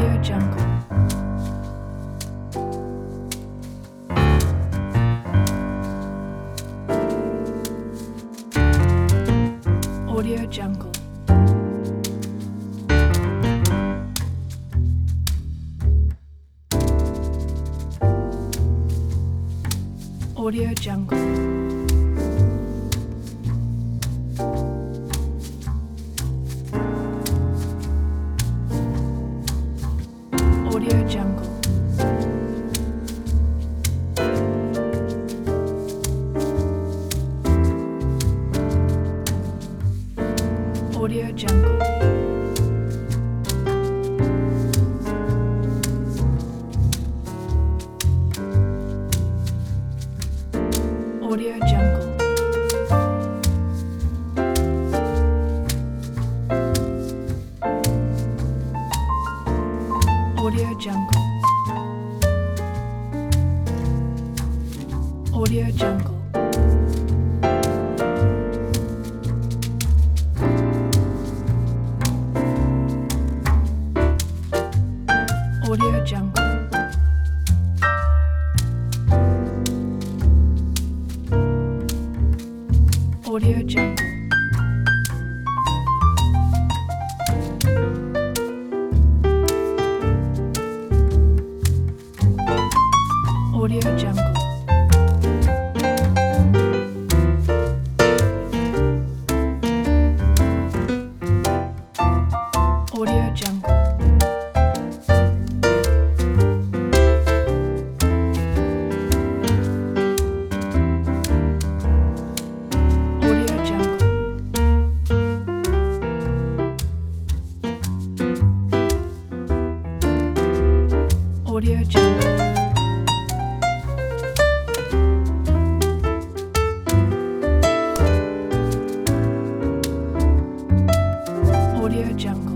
Audio Jungle. Audio Jungle. Audio Jungle. Audio Jungle. Audio Jungle. Audio Jungle. Audio Jungle. Audio Jungle. Audio Jungle. Audio Jungle. Audio Jungle. Audio Jungle. Audio Jungle. Audio Jungle. Audio Jungle.